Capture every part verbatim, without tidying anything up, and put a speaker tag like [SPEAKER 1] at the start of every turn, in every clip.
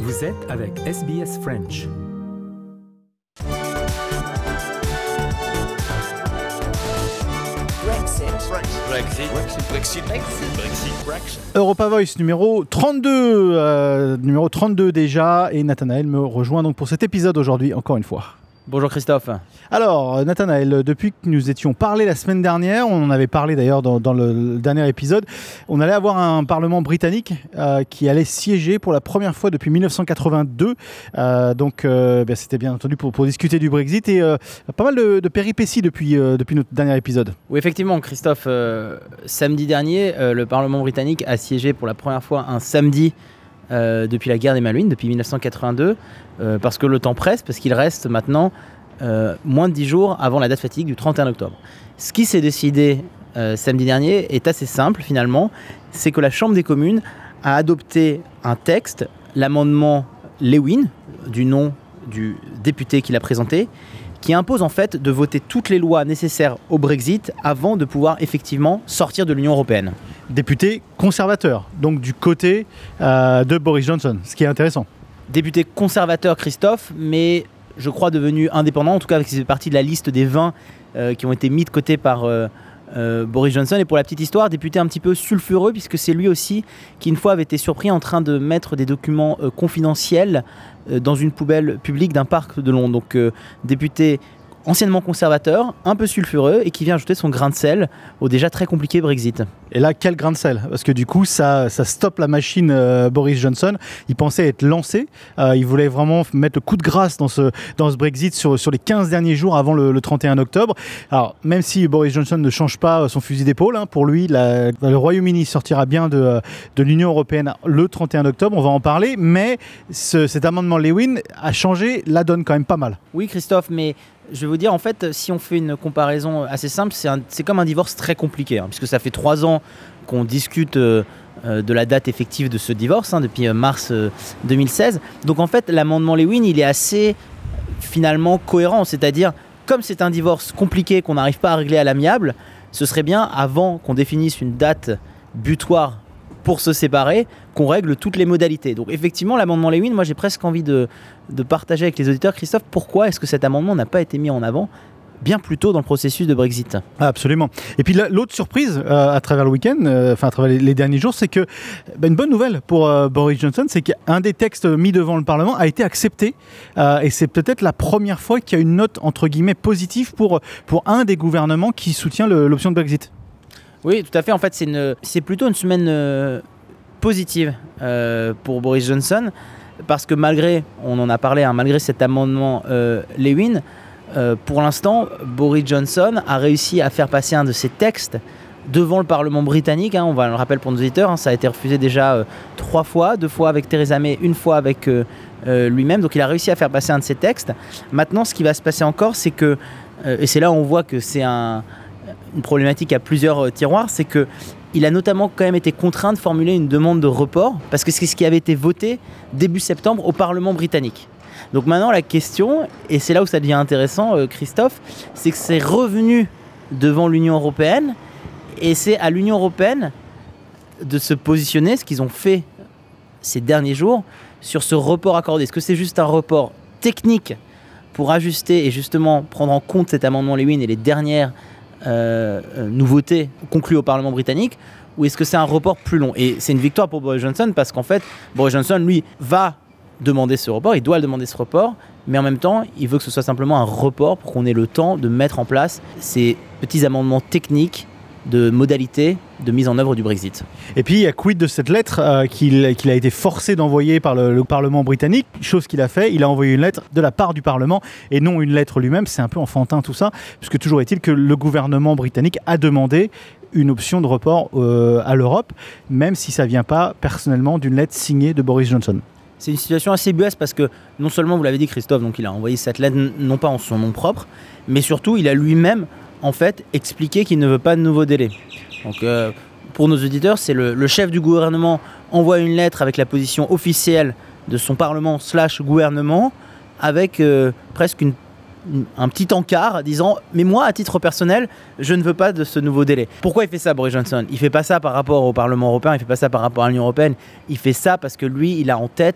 [SPEAKER 1] Vous êtes avec S B S French.
[SPEAKER 2] Brexit. Brexit. Brexit. Brexit. Brexit. Brexit.
[SPEAKER 3] Europa Voice numéro trente-deux, euh, numéro trente-deux déjà, et Nathanaël me rejoint donc pour cet épisode aujourd'hui, encore une fois.
[SPEAKER 4] Bonjour Christophe.
[SPEAKER 3] Alors Nathanaël, depuis que nous étions parlé la semaine dernière, on en avait parlé d'ailleurs dans, dans le, le dernier épisode, on allait avoir un parlement britannique euh, qui allait siéger pour la première fois depuis dix-neuf cent quatre-vingt-deux, euh, donc euh, ben, c'était bien entendu pour, pour discuter du Brexit et euh, pas mal de, de péripéties depuis, euh, depuis notre dernier épisode.
[SPEAKER 4] Oui effectivement Christophe, euh, samedi dernier, euh, le parlement britannique a siégé pour la première fois un samedi Euh, depuis la guerre des Malouines, depuis dix-neuf cent quatre-vingt-deux, euh, parce que le temps presse, parce qu'il reste maintenant euh, moins de dix jours avant la date fatidique du trente et un octobre. Ce qui s'est décidé euh, samedi dernier est assez simple finalement, c'est que la Chambre des communes a adopté un texte, l'amendement Lewin, du nom du député qui l'a présenté, qui impose en fait de voter toutes les lois nécessaires au Brexit avant de pouvoir effectivement sortir de l'Union européenne.
[SPEAKER 3] Député conservateur, donc du côté euh, de Boris Johnson, ce qui est intéressant.
[SPEAKER 4] Député conservateur Christophe, mais je crois devenu indépendant, en tout cas avec fait partie de la liste des vingt euh, qui ont été mis de côté par euh, euh, Boris Johnson. Et pour la petite histoire, député un petit peu sulfureux, puisque c'est lui aussi qui une fois avait été surpris en train de mettre des documents euh, confidentiels euh, dans une poubelle publique d'un parc de Londres. Donc euh, député anciennement conservateur, un peu sulfureux et qui vient ajouter son grain de sel au déjà très compliqué Brexit.
[SPEAKER 3] Et là, quel grain de sel, parce que du coup, ça, ça stoppe la machine euh, Boris Johnson. Il pensait être lancé, euh, il voulait vraiment mettre le coup de grâce dans ce, dans ce Brexit sur, sur les quinze derniers jours avant le, le trente et un octobre. Alors, même si Boris Johnson ne change pas son fusil d'épaule, hein, pour lui, la, le Royaume-Uni sortira bien de, de l'Union européenne le trente et un octobre, on va en parler, mais ce, cet amendement Lewin a changé la donne quand même pas mal.
[SPEAKER 4] Oui Christophe, mais je vais vous dire, en fait, si on fait une comparaison assez simple, c'est, un, c'est comme un divorce très compliqué, hein, puisque ça fait trois ans qu'on discute euh, euh, de la date effective de ce divorce, hein, depuis euh, mars euh, deux mille seize. Donc en fait, l'amendement Lewin, il est assez finalement cohérent, c'est-à-dire, comme c'est un divorce compliqué qu'on n'arrive pas à régler à l'amiable, ce serait bien, avant qu'on définisse une date butoir pour se séparer, qu'on règle toutes les modalités. Donc effectivement, l'amendement Lewin, moi j'ai presque envie de, de partager avec les auditeurs, Christophe, pourquoi est-ce que cet amendement n'a pas été mis en avant bien plus tôt dans le processus de Brexit.
[SPEAKER 3] Absolument. Et puis là, l'autre surprise euh, à travers le week-end, euh, enfin à travers les, les derniers jours, c'est que bah, une bonne nouvelle pour euh, Boris Johnson, c'est qu'un des textes mis devant le Parlement a été accepté euh, et c'est peut-être la première fois qu'il y a une note entre guillemets positive pour, pour un des gouvernements qui soutient le, l'option de Brexit.
[SPEAKER 4] Oui, tout à fait. En fait, c'est, une, c'est plutôt une semaine euh, positive euh, pour Boris Johnson, parce que malgré, on en a parlé, hein, malgré cet amendement euh, Lewin, euh, pour l'instant, Boris Johnson a réussi à faire passer un de ses textes devant le Parlement britannique. Hein, on va le rappeler pour nos auditeurs, hein, ça a été refusé déjà euh, trois fois, deux fois avec Theresa May, une fois avec euh, euh, lui-même. Donc il a réussi à faire passer un de ses textes. Maintenant, ce qui va se passer encore, c'est que, euh, et c'est là où on voit que c'est un... une problématique à plusieurs euh, tiroirs, c'est qu'il a notamment quand même été contraint de formuler une demande de report, parce que c'est ce qui avait été voté début septembre au Parlement britannique. Donc maintenant la question, et c'est là où ça devient intéressant euh, Christophe, c'est que c'est revenu devant l'Union européenne, et c'est à l'Union européenne de se positionner, ce qu'ils ont fait ces derniers jours, sur ce report accordé. Est-ce que c'est juste un report technique pour ajuster et justement prendre en compte cet amendement Lewin et les dernières Euh, euh, nouveauté conclue au Parlement britannique, ou est-ce que c'est un report plus long? Et c'est une victoire pour Boris Johnson, parce qu'en fait Boris Johnson lui va demander ce report, il doit le demander ce report, mais en même temps il veut que ce soit simplement un report pour qu'on ait le temps de mettre en place ces petits amendements techniques de modalités de mise en œuvre du Brexit.
[SPEAKER 3] Et puis il y a quid de cette lettre euh, qu'il, qu'il a été forcé d'envoyer par le, le Parlement britannique, chose qu'il a fait, il a envoyé une lettre de la part du Parlement et non une lettre lui-même. C'est un peu enfantin tout ça, puisque toujours est-il que le gouvernement britannique a demandé une option de report euh, à l'Europe, même si ça ne vient pas personnellement d'une lettre signée de Boris Johnson.
[SPEAKER 4] C'est une situation assez buesque, parce que non seulement, vous l'avez dit Christophe, donc il a envoyé cette lettre non pas en son nom propre, mais surtout il a lui-même en fait expliqué qu'il ne veut pas de nouveaux délais. Donc euh, pour nos auditeurs, c'est le, le chef du gouvernement envoie une lettre avec la position officielle de son parlement slash gouvernement, avec euh, presque une, une, un petit encart disant « mais moi, à titre personnel, je ne veux pas de ce nouveau délai ». Pourquoi il fait ça, Boris Johnson ? Il ne fait pas ça par rapport au Parlement européen, il ne fait pas ça par rapport à l'Union européenne, il fait ça parce que lui, il a en tête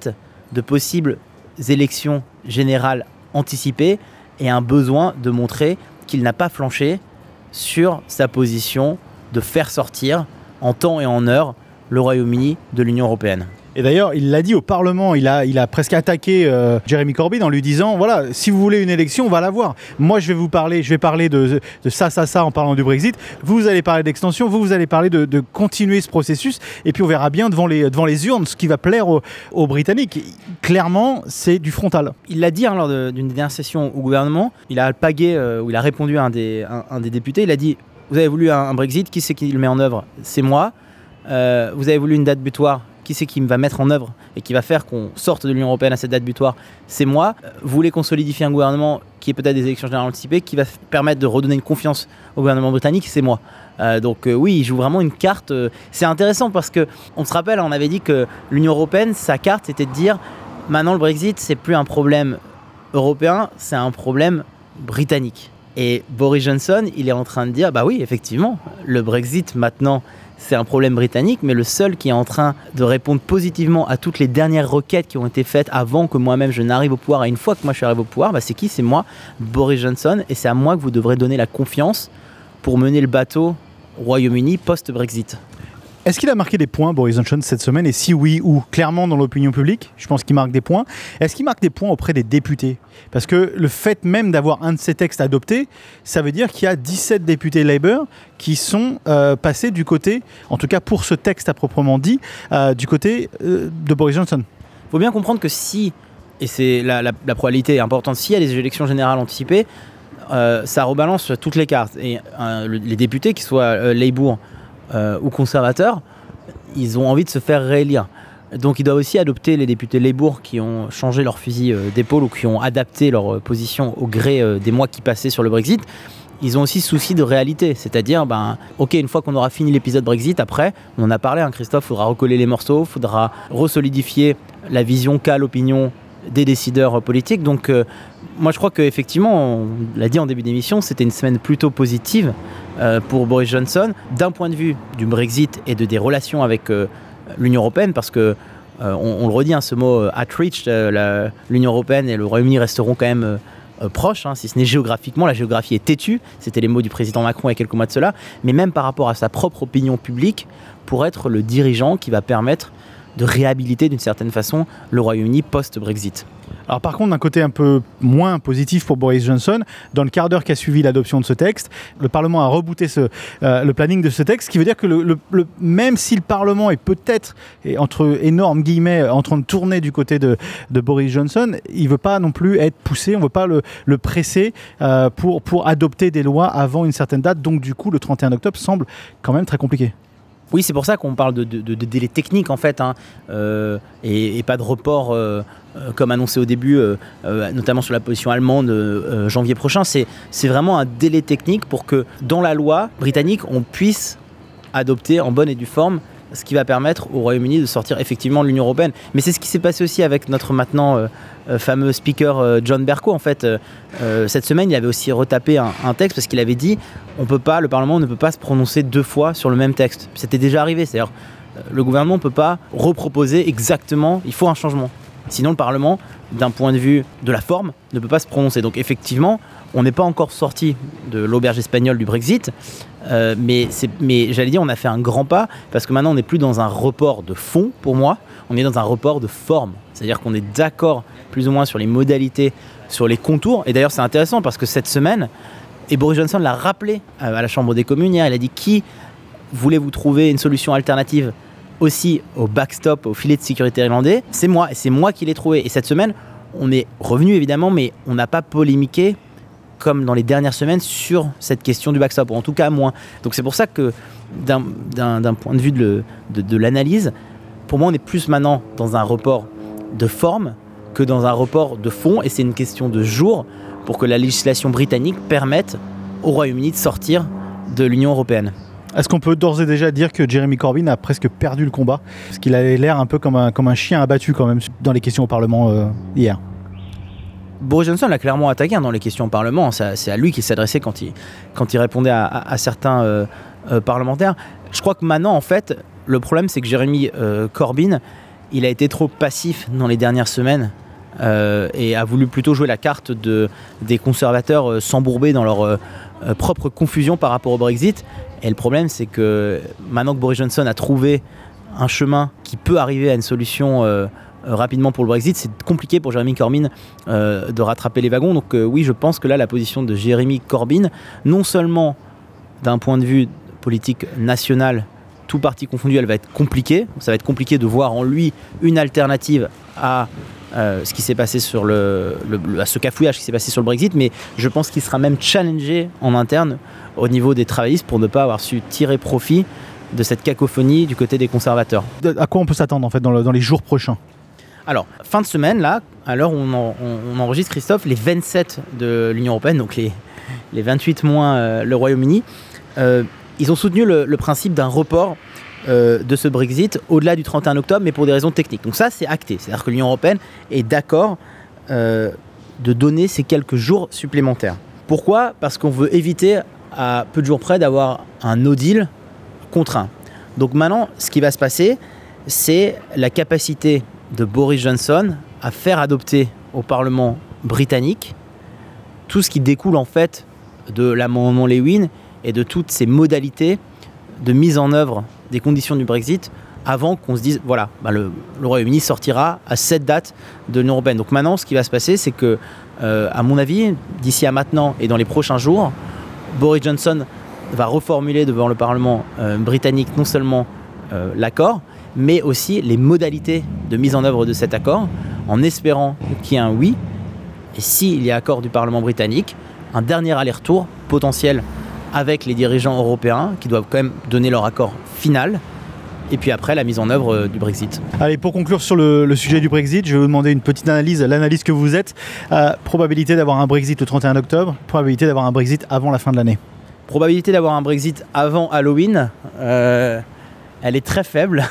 [SPEAKER 4] de possibles élections générales anticipées et un besoin de montrer qu'il n'a pas flanché sur sa position de faire sortir en temps et en heure le Royaume-Uni de l'Union européenne.
[SPEAKER 3] Et d'ailleurs, il l'a dit au Parlement, il a, il a presque attaqué euh, Jeremy Corbyn en lui disant, voilà, si vous voulez une élection, on va l'avoir. Moi, je vais vous parler, je vais parler de, de ça, ça, ça en parlant du Brexit. Vous, vous allez parler d'extension, vous, vous allez parler de, de continuer ce processus. Et puis, on verra bien devant les, devant les urnes ce qui va plaire aux, aux Britanniques. Clairement, c'est du frontal.
[SPEAKER 4] Il l'a dit hein, lors de, d'une dernière session au gouvernement. Il a alpagué, euh, où il a répondu à un des, un, un des députés. Il a dit, vous avez voulu un, un Brexit, qui c'est qui le met en œuvre ? C'est moi. Euh, vous avez voulu une date butoir, qui c'est qui va mettre en œuvre et qui va faire qu'on sorte de l'Union européenne à cette date butoir ? C'est moi. Vous voulez qu'on solidifie un gouvernement qui est peut-être des élections générales anticipées, qui va f- permettre de redonner une confiance au gouvernement britannique ? C'est moi. Euh, donc euh, oui, il joue vraiment une carte. Euh, c'est intéressant parce que on se rappelle, on avait dit que l'Union européenne, sa carte, c'était de dire maintenant le Brexit, c'est plus un problème européen, c'est un problème britannique. Et Boris Johnson, il est en train de dire, bah oui, effectivement, le Brexit maintenant, c'est un problème britannique, mais le seul qui est en train de répondre positivement à toutes les dernières requêtes qui ont été faites avant que moi-même je n'arrive au pouvoir, et une fois que moi je suis arrivé au pouvoir, bah c'est qui ? C'est moi, Boris Johnson, et c'est à moi que vous devrez donner la confiance pour mener le bateau Royaume-Uni post-Brexit.
[SPEAKER 3] Est-ce qu'il a marqué des points, Boris Johnson, cette semaine ? Et si oui, où ? Clairement dans l'opinion publique, je pense qu'il marque des points. Est-ce qu'il marque des points auprès des députés ? Parce que le fait même d'avoir un de ces textes adoptés, ça veut dire qu'il y a dix-sept députés Labour qui sont euh, passés du côté, en tout cas pour ce texte à proprement dit, euh, du côté euh, de Boris Johnson.
[SPEAKER 4] Il faut bien comprendre que si, et c'est la, la, la probabilité est importante, s'il y a des élections générales anticipées, euh, ça rebalance toutes les cartes. Et euh, le, les députés, qu'ils soient euh, Labour Euh, ou conservateurs, ils ont envie de se faire réélire. Donc ils doivent aussi adopter les députés Labour qui ont changé leur fusil euh, d'épaule ou qui ont adapté leur euh, position au gré euh, des mois qui passaient sur le Brexit. Ils ont aussi souci de réalité, c'est-à-dire, ben, ok, une fois qu'on aura fini l'épisode Brexit, après, on en a parlé, hein, Christophe, il faudra recoller les morceaux, il faudra resolidifier la vision qu'a l'opinion des décideurs politiques. Donc euh, moi je crois qu'effectivement, on l'a dit en début d'émission, c'était une semaine plutôt positive euh, pour Boris Johnson, d'un point de vue du Brexit et de des relations avec euh, l'Union européenne, parce que euh, on, on le redit, hein, ce mot euh, at reach, euh, la, l'Union européenne et le Royaume-Uni resteront quand même euh, euh, proches, hein, si ce n'est géographiquement. La géographie est têtue, c'était les mots du président Macron il y a quelques mois de cela, mais même par rapport à sa propre opinion publique, pour être le dirigeant qui va permettre de réhabiliter d'une certaine façon le Royaume-Uni post-Brexit.
[SPEAKER 3] Alors par contre, d'un côté un peu moins positif pour Boris Johnson, dans le quart d'heure qui a suivi l'adoption de ce texte, le Parlement a rebooté ce, euh, le planning de ce texte, ce qui veut dire que le, le, le, même si le Parlement est peut-être, et entre énormes guillemets, en train de tourner du côté de, de Boris Johnson, il ne veut pas non plus être poussé, on ne veut pas le, le presser euh, pour, pour adopter des lois avant une certaine date. Donc du coup, le trente et un octobre semble quand même très compliqué.
[SPEAKER 4] Oui, c'est pour ça qu'on parle de, de, de, de délai technique en fait, hein, euh, et, et pas de report euh, euh, comme annoncé au début, euh, euh, notamment sur la position allemande euh, janvier prochain. C'est, c'est vraiment un délai technique pour que dans la loi britannique, on puisse adopter en bonne et due forme ce qui va permettre au Royaume-Uni de sortir effectivement de l'Union européenne. Mais c'est ce qui s'est passé aussi avec notre maintenant euh, euh, fameux speaker euh, John Bercow. En fait, euh, euh, cette semaine, il avait aussi retapé un, un texte parce qu'il avait dit on peut pas, le Parlement ne peut pas se prononcer deux fois sur le même texte. C'était déjà arrivé. C'est-à-dire, euh, le gouvernement ne peut pas reproposer exactement. Il faut un changement. Sinon, le Parlement, d'un point de vue de la forme, ne peut pas se prononcer. Donc, effectivement, on n'est pas encore sorti de l'auberge espagnole du Brexit. Euh, mais, c'est, mais j'allais dire, on a fait un grand pas parce que maintenant on n'est plus dans un report de fond pour moi, on est dans un report de forme. C'est-à-dire qu'on est d'accord plus ou moins sur les modalités, sur les contours. Et d'ailleurs c'est intéressant parce que cette semaine, et Boris Johnson l'a rappelé à la Chambre des communes hier, il a dit qui voulez-vous trouver une solution alternative aussi au backstop, au filet de sécurité irlandais ? C'est moi, et c'est moi qui l'ai trouvé. Et cette semaine, on est revenu évidemment, mais on n'a pas polémiqué comme dans les dernières semaines sur cette question du backstop, ou en tout cas moins. Donc c'est pour ça que d'un, d'un, d'un point de vue de, de, de l'analyse, pour moi on est plus maintenant dans un report de forme que dans un report de fond, et c'est une question de jours pour que la législation britannique permette au Royaume-Uni de sortir de l'Union européenne.
[SPEAKER 3] Est-ce qu'on peut d'ores et déjà dire que Jeremy Corbyn a presque perdu le combat ? Parce qu'il avait l'air un peu comme un, comme un chien abattu quand même dans les questions au Parlement euh, hier.
[SPEAKER 4] Boris Johnson l'a clairement attaqué hein, dans les questions au Parlement. C'est à, c'est à lui qu'il s'adressait quand il, quand il répondait à, à, à certains euh, euh, parlementaires. Je crois que maintenant, en fait, le problème, c'est que Jeremy euh, Corbyn, il a été trop passif dans les dernières semaines euh, et a voulu plutôt jouer la carte de, des conservateurs euh, s'embourber dans leur euh, euh, propre confusion par rapport au Brexit. Et le problème, c'est que maintenant que Boris Johnson a trouvé un chemin qui peut arriver à une solution euh, euh, rapidement pour le Brexit, c'est compliqué pour Jeremy Corbyn euh, de rattraper les wagons. Donc euh, oui, je pense que là, la position de Jeremy Corbyn, non seulement d'un point de vue politique national, tout parti confondu, elle va être compliquée. Ça va être compliqué de voir en lui une alternative à euh, ce qui s'est passé sur le, le, le à ce cafouillage qui s'est passé sur le Brexit, mais je pense qu'il sera même challengé en interne au niveau des travaillistes pour ne pas avoir su tirer profit de cette cacophonie du côté des conservateurs.
[SPEAKER 3] À quoi on peut s'attendre en fait dans, le, dans les jours prochains ?
[SPEAKER 4] Alors, fin de semaine, là, à l'heure où on, en, on, on enregistre, Christophe, les vingt-sept de l'Union européenne, donc les, les vingt-huit moins euh, le Royaume-Uni, euh, ils ont soutenu le, le principe d'un report euh, de ce Brexit au-delà du trente et un octobre, mais pour des raisons techniques. Donc ça, c'est acté. C'est-à-dire que l'Union européenne est d'accord euh, de donner ces quelques jours supplémentaires. Pourquoi ? Parce qu'on veut éviter, à peu de jours près, d'avoir un no deal contraint. Donc maintenant, ce qui va se passer, c'est la capacité de Boris Johnson à faire adopter au Parlement britannique tout ce qui découle en fait de l'amendement Lewin et de toutes ces modalités de mise en œuvre des conditions du Brexit avant qu'on se dise, voilà, bah le, le Royaume-Uni sortira à cette date de l'Union européenne. Donc maintenant, ce qui va se passer, c'est que, euh, à mon avis, d'ici à maintenant et dans les prochains jours, Boris Johnson va reformuler devant le Parlement euh, britannique non seulement euh, l'accord, mais aussi les modalités de mise en œuvre de cet accord, en espérant qu'il y ait un oui. Et s'il y a accord du Parlement britannique, un dernier aller-retour potentiel avec les dirigeants européens qui doivent quand même donner leur accord final. Et puis après, la mise en œuvre euh, du Brexit.
[SPEAKER 3] Allez, pour conclure sur le, le sujet du Brexit, je vais vous demander une petite analyse, l'analyse que vous êtes. Euh, probabilité d'avoir un Brexit le trente et un octobre, probabilité d'avoir un Brexit avant la fin de l'année.
[SPEAKER 4] Probabilité d'avoir un Brexit avant Halloween, euh, elle est très faible.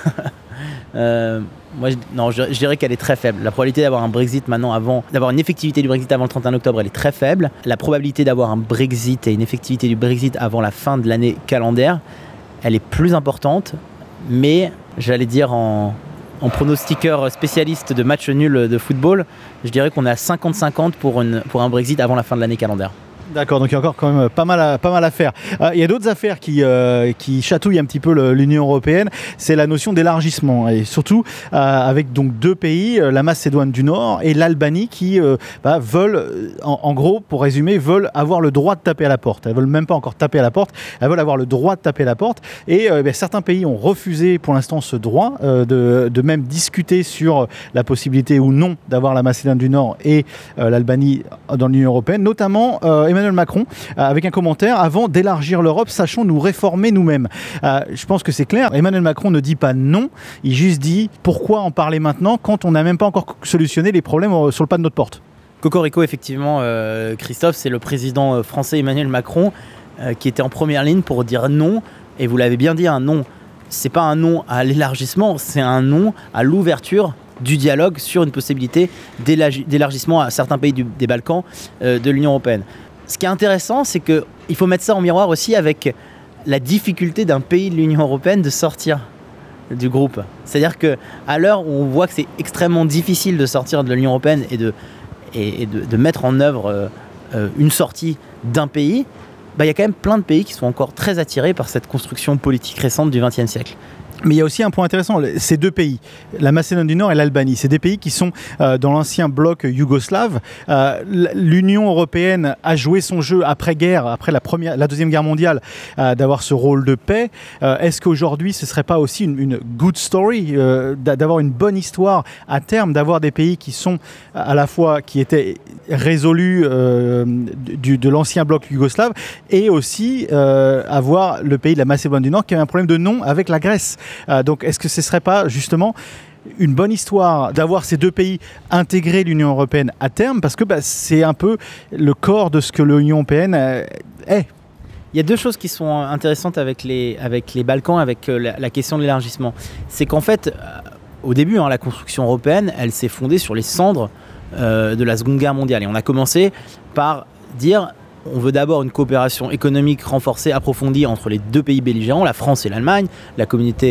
[SPEAKER 4] euh, moi, je, non, je, je dirais qu'elle est très faible. La probabilité d'avoir un Brexit maintenant avant, d'avoir une effectivité du Brexit avant le trente et un octobre, elle est très faible. La probabilité d'avoir un Brexit et une effectivité du Brexit avant la fin de l'année calendaire, elle est plus importante. Mais j'allais dire en, en pronostiqueur spécialiste de match nul de football, je dirais qu'on est à cinquante cinquante pour, une, pour un Brexit avant la fin de l'année calendaire.
[SPEAKER 3] D'accord, donc il y a encore quand même pas mal à, pas mal à faire. Euh, il y a d'autres affaires qui, euh, qui chatouillent un petit peu le, l'Union européenne, c'est la notion d'élargissement. Et surtout euh, avec donc deux pays, euh, la Macédoine du Nord et l'Albanie, qui euh, bah, veulent, en, en gros, pour résumer, veulent avoir le droit de taper à la porte. Elles veulent même pas encore taper à la porte, elles veulent avoir le droit de taper à la porte. Et euh, bah, certains pays ont refusé pour l'instant ce droit, euh, de, de même discuter sur la possibilité ou non d'avoir la Macédoine du Nord et euh, l'Albanie dans l'Union européenne, notamment euh, Emmanuel Macron, euh, avec un commentaire: avant d'élargir l'Europe, sachons nous réformer nous-mêmes. Euh, je pense que c'est clair. Emmanuel Macron ne dit pas non, il juste dit pourquoi en parler maintenant quand on n'a même pas encore solutionné les problèmes sur le pas de notre porte.
[SPEAKER 4] Cocorico, effectivement, euh, Christophe, c'est le président français Emmanuel Macron euh, qui était en première ligne pour dire non. Et vous l'avez bien dit, un non, c'est pas un non à l'élargissement, c'est un non à l'ouverture du dialogue sur une possibilité d'élargissement à certains pays du, des Balkans euh, de l'Union européenne. Ce qui est intéressant, c'est qu'il faut mettre ça en miroir aussi avec la difficulté d'un pays de l'Union européenne de sortir du groupe. C'est-à-dire qu'à l'heure où on voit que c'est extrêmement difficile de sortir de l'Union européenne et de, et, et de, de mettre en œuvre euh, une sortie d'un pays, bah, y a quand même plein de pays qui sont encore très attirés par cette construction politique récente du vingtième siècle.
[SPEAKER 3] Mais il y a aussi un point intéressant, ces deux pays, la Macédoine du Nord et l'Albanie, c'est des pays qui sont euh, dans l'ancien bloc yougoslave. Euh, L'Union européenne a joué son jeu après-guerre, après la, première, la Deuxième Guerre mondiale, euh, d'avoir ce rôle de paix. Euh, est-ce qu'aujourd'hui, ce ne serait pas aussi une, une good story, euh, d'avoir une bonne histoire à terme, d'avoir des pays qui sont à la fois, qui étaient résolus euh, du, de l'ancien bloc yougoslave, et aussi euh, avoir le pays de la Macédoine du Nord qui avait un problème de nom avec la Grèce. Euh, donc est-ce que ce ne serait pas justement une bonne histoire d'avoir ces deux pays intégrés l'Union européenne à terme, parce que bah, c'est un peu le corps de ce que l'Union européenne euh, est.
[SPEAKER 4] Il y a deux choses qui sont intéressantes avec les, avec les Balkans, avec euh, la, la question de l'élargissement. C'est qu'en fait, euh, au début, hein, la construction européenne, elle s'est fondée sur les cendres euh, de la Seconde Guerre mondiale. Et on a commencé par dire: on veut d'abord une coopération économique renforcée, approfondie entre les deux pays belligérants, la France et l'Allemagne, la communauté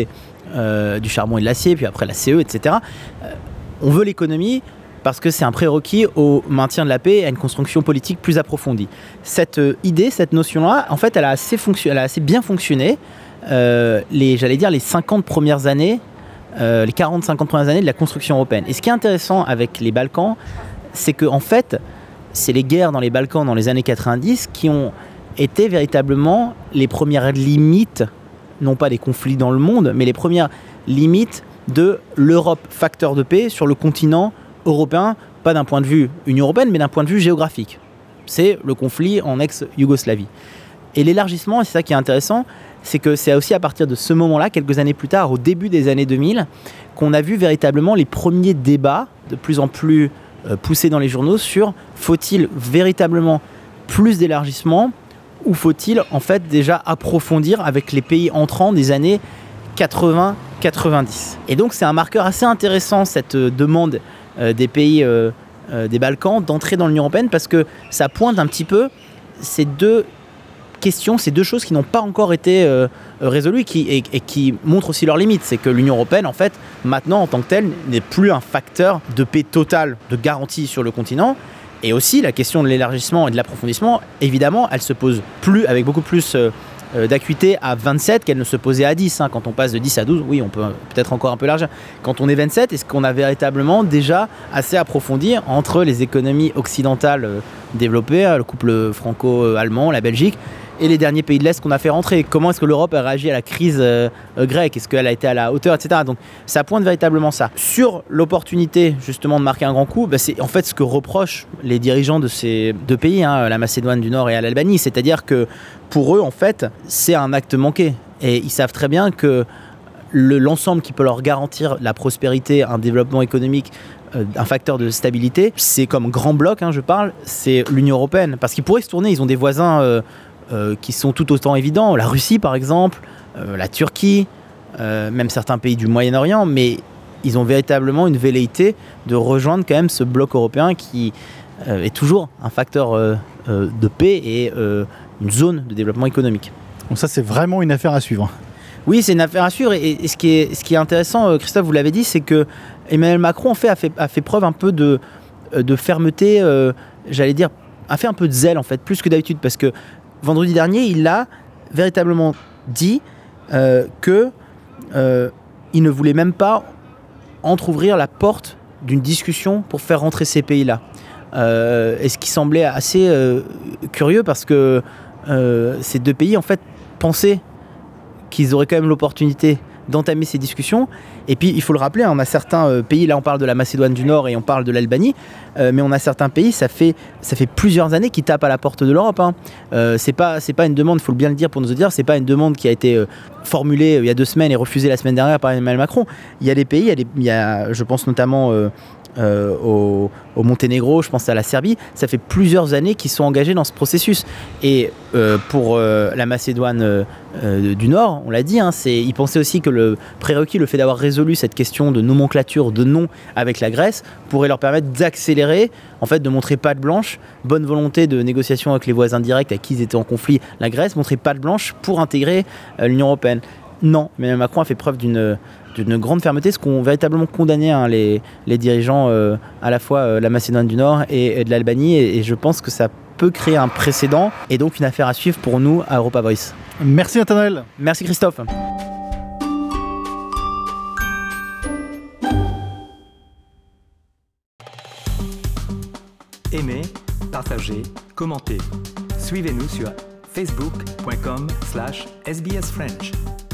[SPEAKER 4] euh, du charbon et de l'acier, puis après la C E, et cetera. Euh, on veut l'économie parce que c'est un prérequis au maintien de la paix et à une construction politique plus approfondie. Cette euh, idée, cette notion-là, en fait, elle a assez, fonction- elle a assez bien fonctionné euh, les, j'allais dire, les cinquante premières années, euh, les quarante cinquante premières années de la construction européenne. Et ce qui est intéressant avec les Balkans, c'est que en fait, c'est les guerres dans les Balkans dans les années quatre-vingt-dix qui ont été véritablement les premières limites, non pas des conflits dans le monde, mais les premières limites de l'Europe facteur de paix sur le continent européen, pas d'un point de vue Union européenne, mais d'un point de vue géographique. C'est le conflit en ex-Yougoslavie. Et l'élargissement, c'est ça qui est intéressant, c'est que c'est aussi à partir de ce moment-là, quelques années plus tard, au début des années deux mille, qu'on a vu véritablement les premiers débats de plus en plus euh, poussés dans les journaux sur faut-il véritablement plus d'élargissement ou faut-il en fait déjà approfondir avec les pays entrants des années quatre-vingts quatre-vingt-dix. Et donc c'est un marqueur assez intéressant cette euh, demande euh, des pays euh, euh, des Balkans d'entrer dans l'Union européenne parce que ça pointe un petit peu ces deux questions, ces deux choses qui n'ont pas encore été euh, résolues qui, et, et qui montrent aussi leurs limites. C'est que l'Union européenne, en fait, maintenant, en tant que telle, n'est plus un facteur de paix totale, de garantie sur le continent. Et aussi, la question de l'élargissement et de l'approfondissement, évidemment, elle se pose plus, avec beaucoup plus euh, d'acuité à vingt-sept qu'elle ne se posait à dix. Hein. Quand on passe de dix à douze, oui, on peut peut-être encore un peu larger. Quand on est vingt-sept, est-ce qu'on a véritablement déjà assez approfondi entre les économies occidentales euh, développées, le couple franco-allemand, la Belgique, et les derniers pays de l'Est qu'on a fait rentrer? Comment est-ce que l'Europe a réagi à la crise euh, grecque? Est-ce qu'elle a été à la hauteur, et cetera. Donc ça pointe véritablement ça. Sur l'opportunité justement de marquer un grand coup, bah, c'est en fait ce que reprochent les dirigeants de ces deux pays, hein, la Macédoine du Nord et l'Albanie. C'est-à-dire que pour eux, en fait, c'est un acte manqué. Et ils savent très bien que le, l'ensemble qui peut leur garantir la prospérité, un développement économique, euh, un facteur de stabilité, c'est comme grand bloc, hein, je parle, c'est l'Union européenne. Parce qu'ils pourraient se tourner, ils ont des voisins... Euh, Euh, qui sont tout autant évidents, la Russie par exemple, euh, la Turquie, euh, même certains pays du Moyen-Orient, mais ils ont véritablement une velléité de rejoindre quand même ce bloc européen qui euh, est toujours un facteur euh, euh, de paix et euh, une zone de développement économique.
[SPEAKER 3] Donc ça, c'est vraiment une affaire à suivre.
[SPEAKER 4] Oui, c'est une affaire à suivre et, et ce, qui est, ce qui est intéressant, Christophe, vous l'avez dit, c'est que Emmanuel Macron en fait, a, fait, a fait preuve un peu de, de fermeté, euh, j'allais dire, a fait un peu de zèle en fait, plus que d'habitude, parce que vendredi dernier, il a véritablement dit euh, que euh, il ne voulait même pas entrouvrir la porte d'une discussion pour faire rentrer ces pays-là. Euh, et ce qui semblait assez euh, curieux parce que euh, ces deux pays en fait pensaient qu'ils auraient quand même l'opportunité d'entamer ces discussions. Et puis, il faut le rappeler, on a certains euh, pays, là on parle de la Macédoine du Nord et on parle de l'Albanie, euh, mais on a certains pays, ça fait, ça fait plusieurs années qu'ils tapent à la porte de l'Europe. Hein. Euh, c'est pas, c'est pas une demande, il faut bien le dire pour nos auditeurs, c'est pas une demande qui a été euh, formulée euh, il y a deux semaines et refusée la semaine dernière par Emmanuel Macron. Il y a des pays, il y a, des, il y a je pense notamment... Euh, Euh, au, au Monténégro, je pense à la Serbie, ça fait plusieurs années qu'ils sont engagés dans ce processus. Et euh, pour euh, la Macédoine euh, euh, du Nord, on l'a dit, hein, c'est, ils pensaient aussi que le prérequis, le fait d'avoir résolu cette question de nomenclature de nom avec la Grèce, pourrait leur permettre d'accélérer, en fait, de montrer patte blanche, bonne volonté de négociation avec les voisins directs avec qui ils étaient en conflit, la Grèce, montrer patte blanche pour intégrer euh, l'Union européenne. Non, mais Macron a fait preuve d'une d'une grande fermeté, ce qu'ont véritablement condamné hein, les, les dirigeants euh, à la fois euh, la Macédoine du Nord et, et de l'Albanie, et, et je pense que ça peut créer un précédent et donc une affaire à suivre pour nous à Europa Voice.
[SPEAKER 3] Merci Nathanaël.
[SPEAKER 4] Merci Christophe.
[SPEAKER 1] Aimez, partagez, commentez. Suivez-nous sur facebook point com slash S B S French.